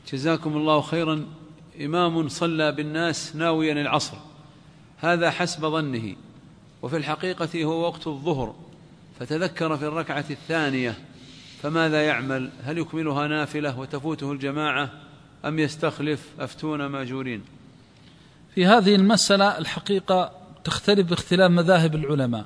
جزاكم الله خيرا. إمام صلى بالناس ناويا العصر، هذا حسب ظنه، وفي الحقيقة هو وقت الظهر، فتذكر في الركعة الثانية، فماذا يعمل؟ هل يكملها نافلة وتفوته الجماعة أم يستخلف؟ أفتون ماجورين. في هذه المسألة الحقيقة تختلف باختلاف مذاهب العلماء.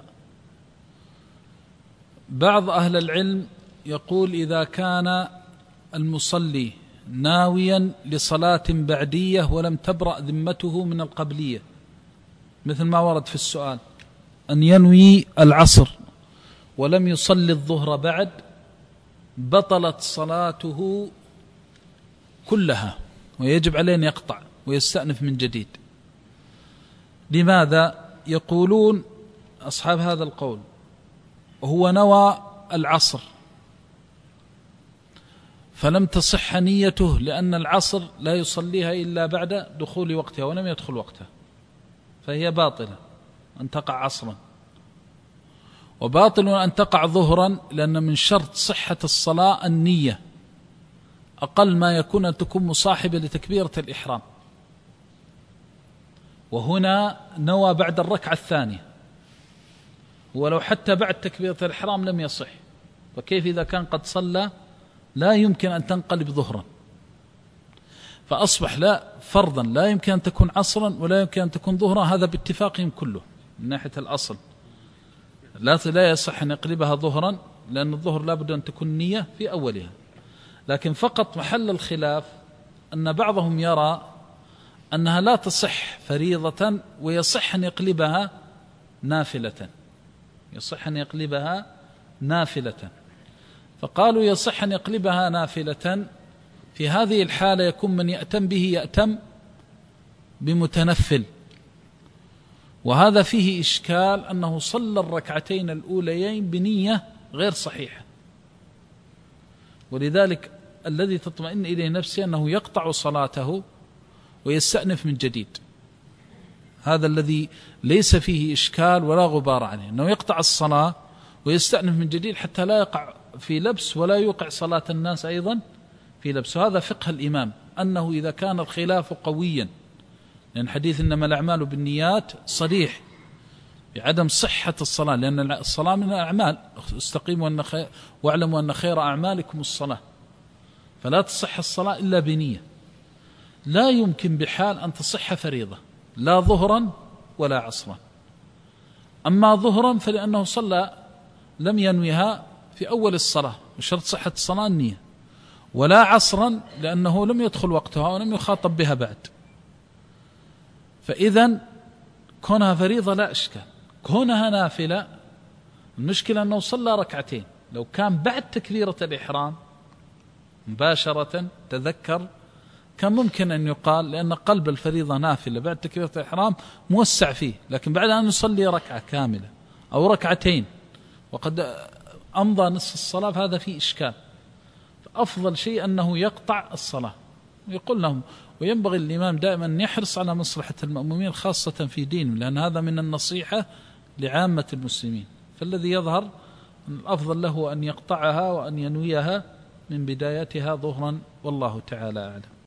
بعض أهل العلم يقول إذا كان المصلي ناويا لصلاة بعدية ولم تبرأ ذمته من القبلية، مثل ما ورد في السؤال أن ينوي العصر ولم يصلي الظهر بعد، بطلت صلاته كلها ويجب عليه أن يقطع ويستأنف من جديد. لماذا؟ يقولون أصحاب هذا القول هو نوى العصر فلم تصح نيته، لأن العصر لا يصليها إلا بعد دخول وقتها ولم يدخل وقتها، فهي باطلة أن تقع عصرا، وباطل أن تقع ظهرا، لأن من شرط صحة الصلاة النية، أقل ما يكون أن تكون مصاحبة لتكبيرة الإحرام، وهنا نوى بعد الركعة الثانية، ولو حتى بعد تكبيرة الإحرام لم يصح، فكيف إذا كان قد صلى؟ لا يمكن أن تنقلب ظهرا، فأصبح لا فرضا لا يمكن أن تكون عصرا ولا يمكن أن تكون ظهرا، هذا باتفاقهم كله من ناحية الأصل. لا يصح أن يقلبها ظهرا، لأن الظهر لا بد أن تكون نية في أولها، لكن فقط محل الخلاف أن بعضهم يرى أنها لا تصح فريضة ويصح أن يقلبها نافلة، يصح أن يقلبها نافلة، فقالوا يصح أن يقلبها نافلة. في هذه الحالة يكون من يأتم به يأتم بمتنفل، وهذا فيه إشكال أنه صلى الركعتين الأوليين بنية غير صحيحة، ولذلك الذي تطمئن إليه نفسه أنه يقطع صلاته ويستأنف من جديد، هذا الذي ليس فيه إشكال ولا غبار عليه، أنه يقطع الصلاة ويستأنف من جديد حتى لا يقع في لبس ولا يوقع صلاة الناس أيضا في لبس. وهذا فقه الإمام، أنه إذا كان الخلاف قويا، لأن حديث إنما الأعمال بالنيات صريح بعدم صحة الصلاة، لأن الصلاة من الأعمال، استقيموا واعلموا أن خير أعمالكم الصلاة، فلا تصح الصلاة إلا بنية، لا يمكن بحال أن تصح فريضة لا ظهرا ولا عصرا. أما ظهرا فلأنه صلى لم ينويها في أول الصلاة وشرط صحة الصلاة النية، ولا عصرا لأنه لم يدخل وقتها ولم يخاطب بها بعد. فإذا كونها فريضة لا إشكال، كونها نافلة المشكلة أنه صلى ركعتين، لو كان بعد تكبيرة الإحرام مباشرة تذكر كان ممكن أن يقال، لأن قلب الفريضة نافلة بعد تكبيرة الإحرام موسع فيه، لكن بعد أن يصلي ركعة كاملة أو ركعتين وقد أمضى نصف الصلاة فهذا فيه إشكال. فأفضل شيء أنه يقطع الصلاة، يقول لهم، وينبغي الإمام دائما أن يحرص على مصلحة المأمومين خاصة في دينهم، لأن هذا من النصيحة لعامة المسلمين، فالذي يظهر الأفضل له أن يقطعها وأن ينويها من بدايتها ظهرا، والله تعالى أعلم.